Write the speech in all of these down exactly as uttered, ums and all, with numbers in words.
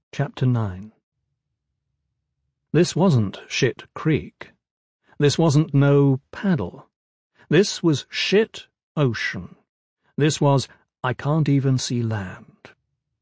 Chapter nine. This wasn't Shit Creek. This wasn't no paddle. This was shit ocean. This was I can't even see land.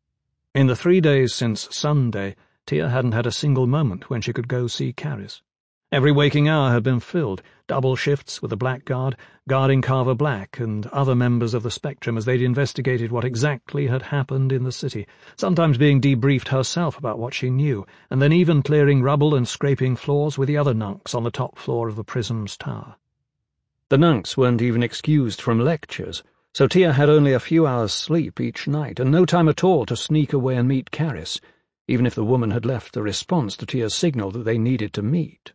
In the three days since Sunday, Tia hadn't had a single moment when she could go see Caris. Every waking hour had been filled, double shifts with the Blackguard, guarding Carver Black and other members of the Spectrum as they'd investigated what exactly had happened in the city, sometimes being debriefed herself about what she knew, and then even clearing rubble and scraping floors with the other nunks on the top floor of the Prism's tower. The nunks weren't even excused from lectures, so Tia had only a few hours' sleep each night, and no time at all to sneak away and meet Caris, even if the woman had left a response to Tia's signal that they needed to meet.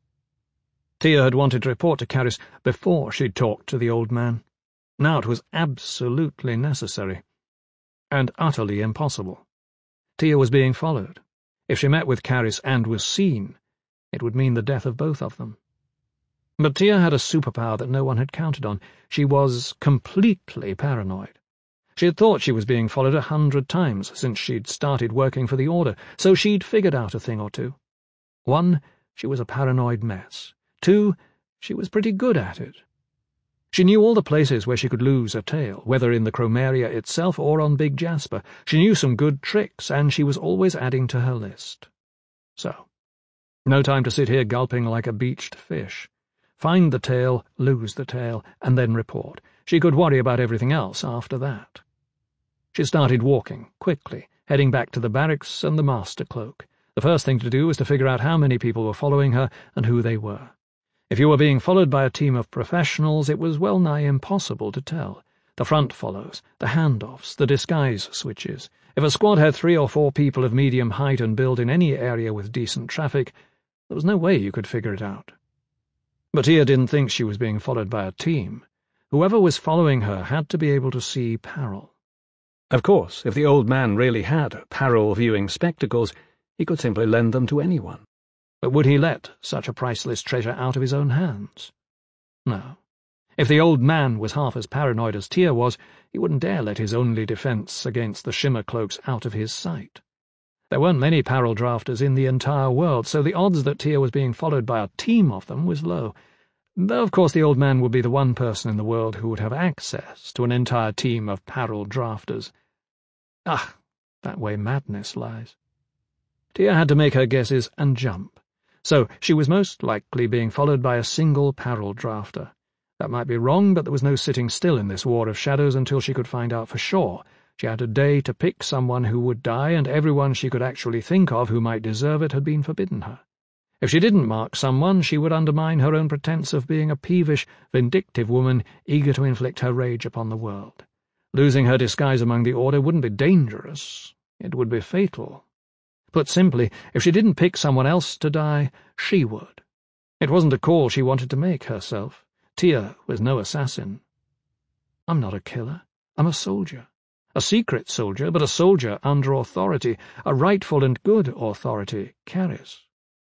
Tia had wanted to report to Caris before she'd talked to the old man. Now it was absolutely necessary. And utterly impossible. Tia was being followed. If she met with Caris and was seen, it would mean the death of both of them. But Tia had a superpower that no one had counted on. She was completely paranoid. She had thought she was being followed a hundred times since she'd started working for the Order, so she'd figured out a thing or two. One, she was a paranoid mess. Two, she was pretty good at it. She knew all the places where she could lose a tail, whether in the Chromaria itself or on Big Jasper. She knew some good tricks, and she was always adding to her list. So, no time to sit here gulping like a beached fish. Find the tail, lose the tail, and then report. She could worry about everything else after that. She started walking, quickly, heading back to the barracks and the master cloak. The first thing to do was to figure out how many people were following her and who they were. If you were being followed by a team of professionals, it was well nigh impossible to tell. The front follows, the handoffs, the disguise switches. If a squad had three or four people of medium height and build in any area with decent traffic, there was no way you could figure it out. But Tia didn't think she was being followed by a team. Whoever was following her had to be able to see Parrel. Of course, if the old man really had Parrel-viewing spectacles, he could simply lend them to anyone. But would he let such a priceless treasure out of his own hands? No. If the old man was half as paranoid as Tia was, he wouldn't dare let his only defense against the Shimmer Cloaks out of his sight. There weren't many Parrel drafters in the entire world, so the odds that Tia was being followed by a team of them was low. Though, of course, the old man would be the one person in the world who would have access to an entire team of Parrel drafters. Ah, that way madness lies. Tia had to make her guesses and jump. So she was most likely being followed by a single Parrel drafter. That might be wrong, but there was no sitting still in this war of shadows until she could find out for sure. She had a day to pick someone who would die, and everyone she could actually think of who might deserve it had been forbidden her. If she didn't mark someone, she would undermine her own pretense of being a peevish, vindictive woman eager to inflict her rage upon the world. Losing her disguise among the Order wouldn't be dangerous. It would be fatal. Put simply, if she didn't pick someone else to die, she would. It wasn't a call she wanted to make herself. Tia was no assassin. I'm not a killer. I'm a soldier. A secret soldier, but a soldier under authority, a rightful and good authority, Caris.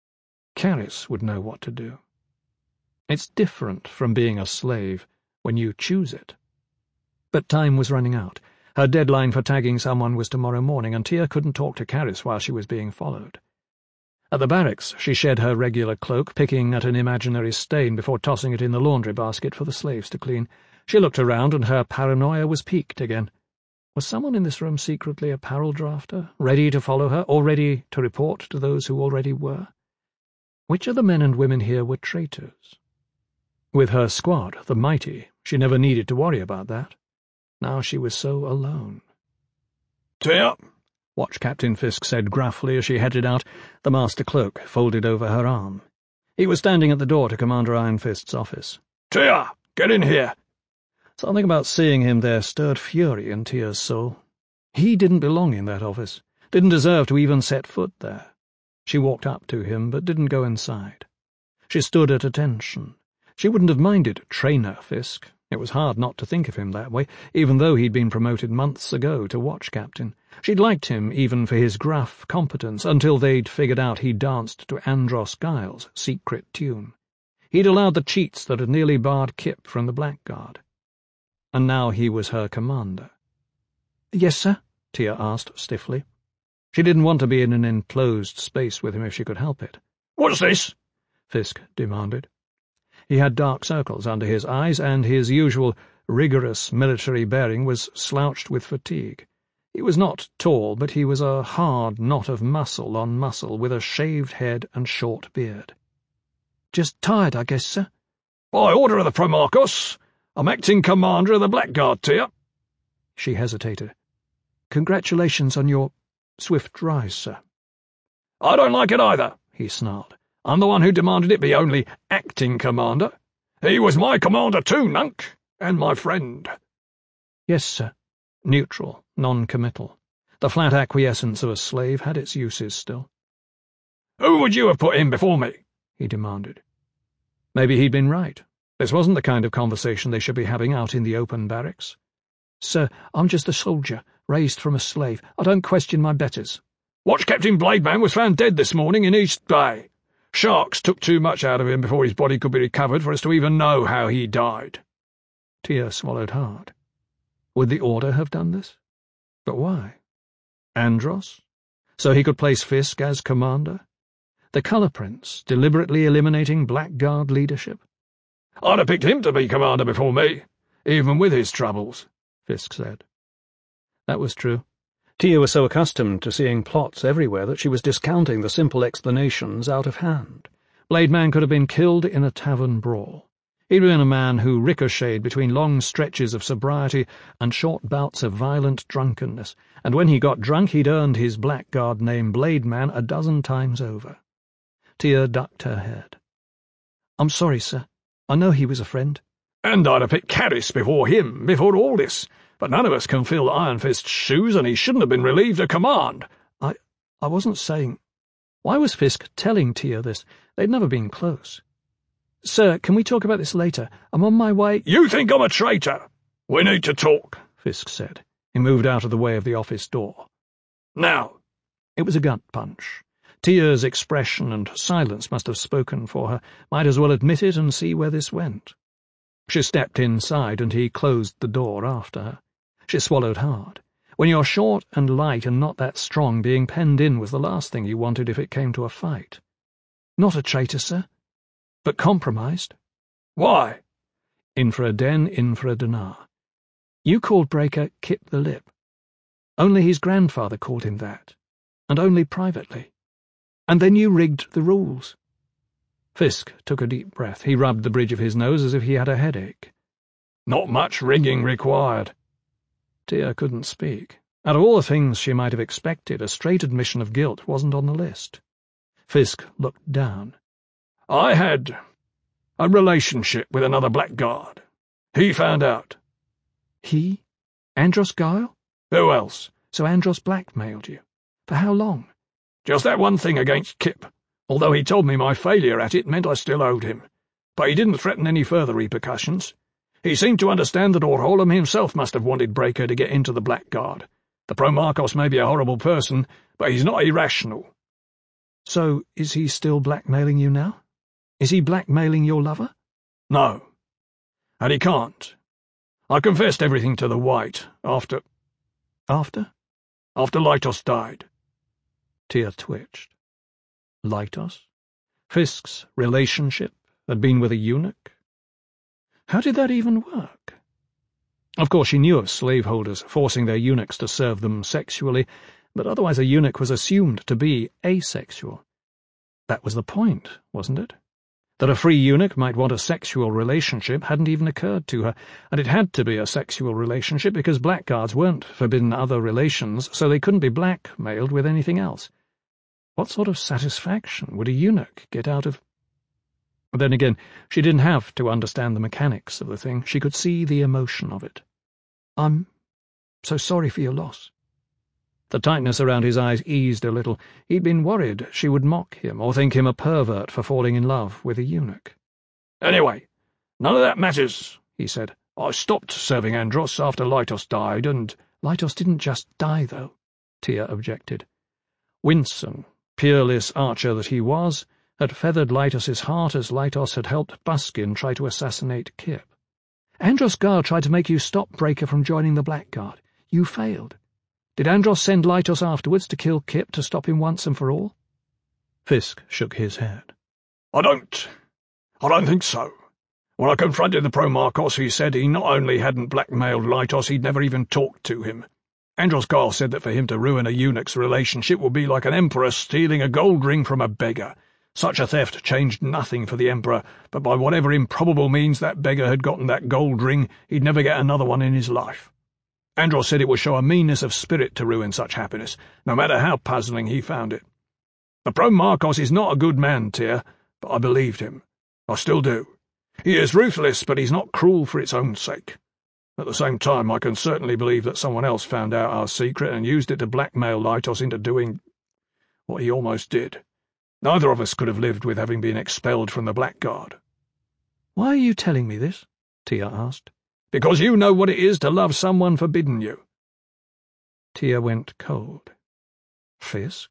Caris would know what to do. It's different from being a slave when you choose it. But time was running out. Her deadline for tagging someone was tomorrow morning, and Tia couldn't talk to Caris while she was being followed. At the barracks, she shed her regular cloak, picking at an imaginary stain before tossing it in the laundry basket for the slaves to clean. She looked around, and her paranoia was piqued again. Was someone in this room secretly a Parrel drafter, ready to follow her, or ready to report to those who already were? Which of the men and women here were traitors? With her squad, the Mighty, she never needed to worry about that. Now she was so alone. "Tia," Watch Captain Fisk said gruffly as she headed out, the master cloak folded over her arm. He was standing at the door to Commander Iron Fist's office. "Tia, get in here." Something about seeing him there stirred fury in Tia's soul. He didn't belong in that office, didn't deserve to even set foot there. She walked up to him, but didn't go inside. She stood at attention. She wouldn't have minded Trainer Fisk. It was hard not to think of him that way, even though he'd been promoted months ago to watch captain. She'd liked him even for his gruff competence, until they'd figured out he danced to Andros Giles' secret tune. He'd allowed the cheats that had nearly barred Kip from the Blackguard. And now he was her commander. "Yes, sir?" Tia asked stiffly. She didn't want to be in an enclosed space with him if she could help it. "What's this?" Fisk demanded. He had dark circles under his eyes, and his usual rigorous military bearing was slouched with fatigue. He was not tall, but he was a hard knot of muscle on muscle, with a shaved head and short beard. "Just tired, I guess, sir." "By order of the Promarchos, I'm acting commander of the Blackguard, Tia." She hesitated. "Congratulations on your swift rise, sir." "I don't like it either," he snarled. "I'm the one who demanded it be only acting commander. He was my commander too, Nunk, and my friend." "Yes, sir." Neutral, non-committal. The flat acquiescence of a slave had its uses still. "Who would you have put in before me?" he demanded. Maybe he'd been right. This wasn't the kind of conversation they should be having out in the open barracks. "Sir, I'm just a soldier, raised from a slave. I don't question my betters." "Watch Captain Blademan was found dead this morning in East Bay. Sharks took too much out of him before his body could be recovered for us to even know how he died." Tia swallowed hard. Would the Order have done this? But why? Andros? So he could place Fisk as commander? The Colour Prince, deliberately eliminating Blackguard leadership? "I'd have picked him to be commander before me, even with his troubles," Fisk said. That was true. Tia was so accustomed to seeing plots everywhere that she was discounting the simple explanations out of hand. Blademan could have been killed in a tavern brawl. He'd been a man who ricocheted between long stretches of sobriety and short bouts of violent drunkenness, and when he got drunk he'd earned his Blackguard name Blademan a dozen times over. Tia ducked her head. "I'm sorry, sir. I know he was a friend." "And I'd have picked Caddis before him, before all this. But none of us can fill Iron Fist's shoes, and he shouldn't have been relieved of command." I... I wasn't saying... Why was Fisk telling Tia this? They'd never been close. "Sir, can we talk about this later? I'm on my way—" "You think I'm a traitor? We need to talk," Fisk said. He moved out of the way of the office door. "Now." It was a gut punch. Tia's expression and silence must have spoken for her. Might as well admit it and see where this went. She stepped inside, and he closed the door after her. She swallowed hard. When you're short and light and not that strong, being penned in was the last thing you wanted if it came to a fight. "Not a traitor, sir, but compromised." "Why?" Infra den, infra dinar. You called Breaker Kip the Lip. Only his grandfather called him that, and only privately. And then you rigged the rules. Fisk took a deep breath. He rubbed the bridge of his nose as if he had a headache. "Not much rigging required." Tia couldn't speak. Out of all the things she might have expected, a straight admission of guilt wasn't on the list. Fisk looked down. "I had a relationship with another Blackguard. He found out." "He? Andros Guile?" "Who else?" "So Andros blackmailed you? For how long?" "Just that one thing against Kip, although he told me my failure at it meant I still owed him. But he didn't threaten any further repercussions. He seemed to understand that Orholm himself must have wanted Breaker to get into the Blackguard. The Promarchos may be a horrible person, but he's not irrational." "So is he still blackmailing you now? Is he blackmailing your lover?" "No. And he can't. I confessed everything to the White after—" "After?" "After Lytos died." Tia twitched. Lytos? Fisk's relationship had been with a eunuch? How did that even work? Of course, she knew of slaveholders forcing their eunuchs to serve them sexually, but otherwise a eunuch was assumed to be asexual. That was the point, wasn't it? That a free eunuch might want a sexual relationship hadn't even occurred to her, and it had to be a sexual relationship because blackguards weren't forbidden other relations, so they couldn't be blackmailed with anything else. What sort of satisfaction would a eunuch get out of... But then again, she didn't have to understand the mechanics of the thing. She could see the emotion of it. "I'm so sorry for your loss." The tightness around his eyes eased a little. He'd been worried she would mock him or think him a pervert for falling in love with a eunuch. "Anyway, none of that matters," he said. "I stopped serving Andros after Lytos died, and—" "Lytos didn't just die, though," Tia objected. Winston, peerless archer that he was, had feathered Lytos's heart as Lytos had helped Buskin try to assassinate Kip. "Andros Guile tried to make you stop Breaker from joining the Blackguard. You failed. Did Andros send Lytos afterwards to kill Kip to stop him once and for all? Fisk shook his head. I don't... I don't think so. When I confronted the Pro-Marcos, he said he not only hadn't blackmailed Lytos, he'd never even talked to him. Andros Ghal said that for him to ruin a eunuch's relationship would be like an emperor stealing a gold ring from a beggar. Such a theft changed nothing for the emperor, but by whatever improbable means that beggar had gotten that gold ring, he'd never get another one in his life. Andros said it would show a meanness of spirit to ruin such happiness, no matter how puzzling he found it. The Pro-Marcos is not a good man, Tyr, but I believed him. I still do. He is ruthless, but he's not cruel for its own sake. At the same time, I can certainly believe that someone else found out our secret and used it to blackmail Lytos into doing what he almost did. Neither of us could have lived with having been expelled from the Blackguard. Why are you telling me this? Tyr asked. Because you know what it is to love someone forbidden you. Tyr went cold. Fisk?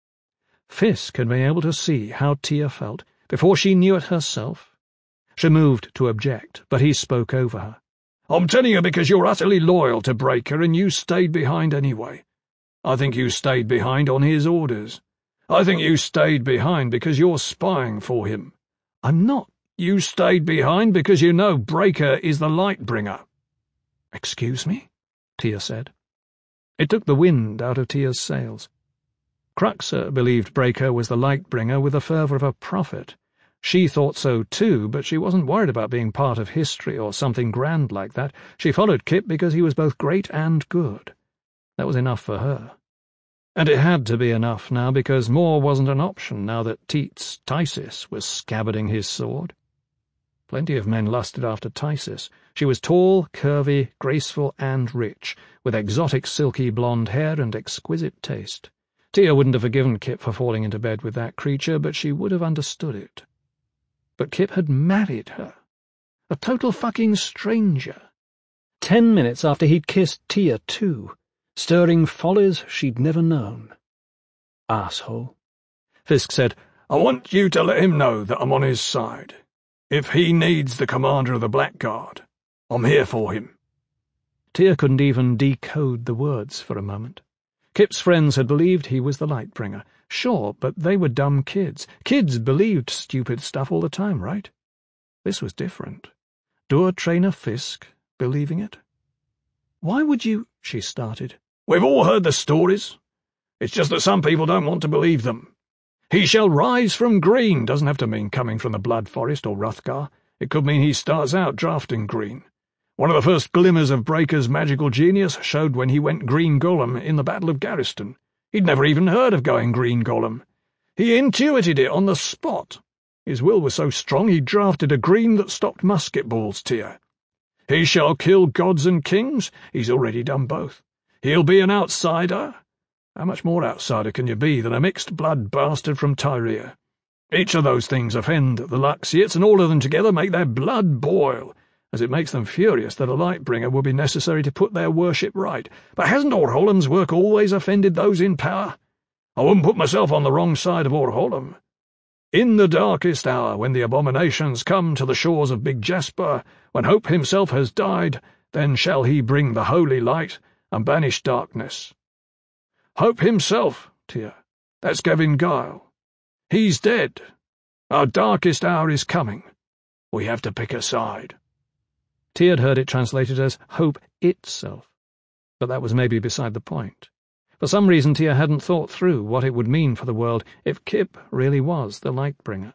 Fisk had been able to see how Tyr felt before she knew it herself. She moved to object, but he spoke over her. I'm telling you because you're utterly loyal to Breaker and you stayed behind anyway. I think you stayed behind on his orders. I think you stayed behind because you're spying for him. I'm not. You stayed behind because you know Breaker is the Lightbringer. Excuse me? Tyr said. It took the wind out of Tyr's sails. Cruxer believed Breaker was the Lightbringer with the fervour of a prophet. She thought so too, but she wasn't worried about being part of history or something grand like that. She followed Kip because he was both great and good. That was enough for her. And it had to be enough now, because more wasn't an option now that Teats, Tysis, was scabbarding his sword. Plenty of men lusted after Tysis. She was tall, curvy, graceful, and rich, with exotic silky blonde hair and exquisite taste. Tyr wouldn't have forgiven Kip for falling into bed with that creature, but she would have understood it. But Kip had married her. A total fucking stranger. Ten minutes after he'd kissed Tyr, too, stirring follies she'd never known. Asshole. Fisk said, I want you to let him know that I'm on his side. If he needs the commander of the Blackguard, I'm here for him. Tyr couldn't even decode the words for a moment. Kip's friends had believed he was the Lightbringer. Sure, but they were dumb kids. Kids believed stupid stuff all the time, right? This was different. Dur Trainer Fisk believing it? Why would you... she started. We've all heard the stories. It's just that some people don't want to believe them. He shall rise from green doesn't have to mean coming from the Blood Forest or Hrothgar. It could mean he starts out drafting green. One of the first glimmers of Breaker's magical genius showed when he went Green Golem in the Battle of Garriston. He'd never even heard of going Green Golem. He intuited it on the spot. His will was so strong he drafted a green that stopped musket balls, Tyr. He shall kill gods and kings. He's already done both. He'll be an outsider. How much more outsider can you be than a mixed-blood bastard from Tyria? Each of those things offend the Luxiates, and all of them together make their blood boil, as it makes them furious that a Lightbringer would be necessary to put their worship right. But hasn't Orholam's work always offended those in power? I wouldn't put myself on the wrong side of Orholam. In the darkest hour, when the abominations come to the shores of Big Jasper, when Hope himself has died, then shall he bring the holy light and banish darkness. Hope himself, Tyr. That's Gavin Guile. He's dead. Our darkest hour is coming. We have to pick a side. Tyr had heard it translated as Hope itself, but that was maybe beside the point. For some reason Tyr hadn't thought through what it would mean for the world if Kip really was the Lightbringer.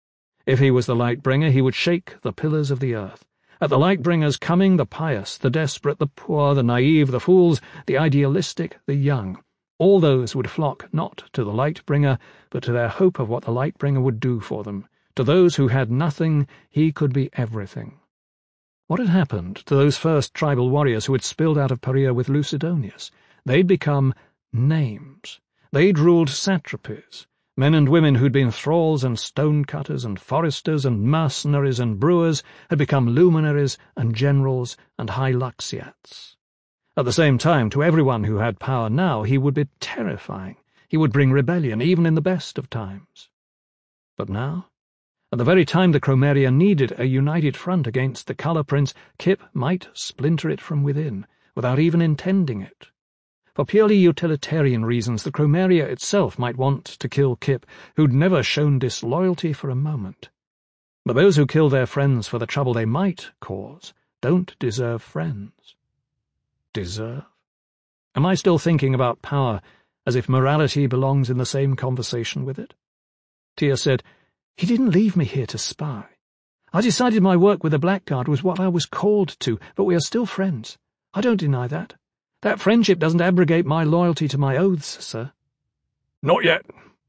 If he was the Lightbringer, he would shake the pillars of the earth. At the Lightbringer's coming, the pious, the desperate, the poor, the naive, the fools, the idealistic, the young, all those would flock not to the Lightbringer, but to their hope of what the Lightbringer would do for them. To those who had nothing, he could be everything. What had happened to those first tribal warriors who had spilled out of Perea with Lucidonius? They'd become names. They'd ruled satrapies. Men and women who'd been thralls and stonecutters and foresters and mercenaries and brewers had become luminaries and generals and high Luxiats. At the same time, to everyone who had power now, he would be terrifying. He would bring rebellion, even in the best of times. But now, at the very time the Chromeria needed a united front against the Colour Prince, Kip might splinter it from within, without even intending it. For purely utilitarian reasons, the Chromeria itself might want to kill Kip, who'd never shown disloyalty for a moment. But those who kill their friends for the trouble they might cause don't deserve friends. Deserve? Am I still thinking about power as if morality belongs in the same conversation with it? Tia said, "He didn't leave me here to spy. I decided my work with the Blackguard was what I was called to, but we are still friends. I don't deny that. That friendship doesn't abrogate my loyalty to my oaths, sir." "Not yet."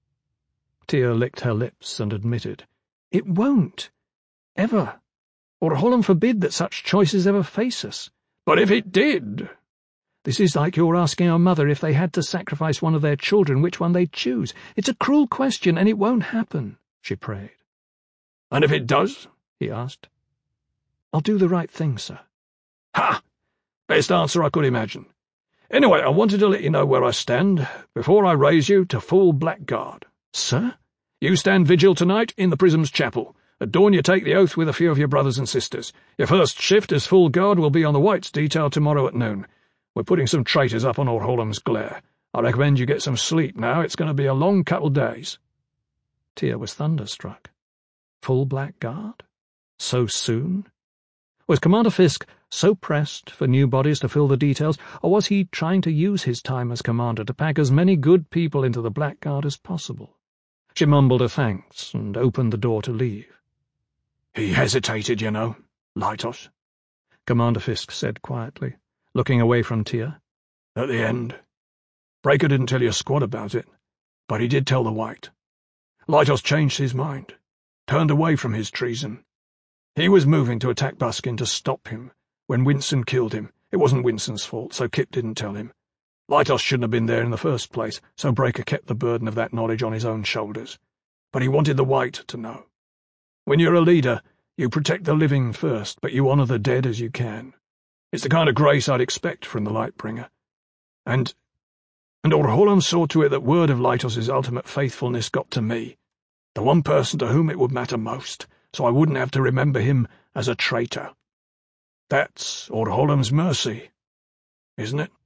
Tia licked her lips and admitted, "It won't. Ever. Orholam forbid that such choices ever face us." "But if it did—" "This is like your asking a mother if they had to sacrifice one of their children, which one they'd choose. It's a cruel question, and it won't happen," she prayed. "And if it does?" he asked. "I'll do the right thing, sir." "Ha! Best answer I could imagine. Anyway, I wanted to let you know where I stand before I raise you to full Blackguard." "Sir?" "You stand vigil tonight in the Prism's chapel. At dawn you take the oath with a few of your brothers and sisters. Your first shift as full guard will be on the Whites detail tomorrow at noon. We're putting some traitors up on Orholam's glare. I recommend you get some sleep now. It's going to be a long couple days." Tia was thunderstruck. Full Blackguard? So soon? Was Commander Fisk so pressed for new bodies to fill the details, or was he trying to use his time as commander to pack as many good people into the Blackguard as possible? She mumbled a thanks and opened the door to leave. "He hesitated, you know, Lytos," Commander Fisk said quietly, looking away from Tia. "At the end. Breaker didn't tell your squad about it, but he did tell the White. Lytos changed his mind, turned away from his treason. He was moving to attack Buskin to stop him. When Winston killed him, it wasn't Winston's fault, so Kip didn't tell him. Lytos shouldn't have been there in the first place, so Breaker kept the burden of that knowledge on his own shoulders. But he wanted the White to know. When you're a leader, you protect the living first, but you honor the dead as you can. It's the kind of grace I'd expect from the Lightbringer. And... and Orholam saw to it that word of Lytos's ultimate faithfulness got to me, the one person to whom it would matter most, so I wouldn't have to remember him as a traitor. That's Orholam's mercy, isn't it?"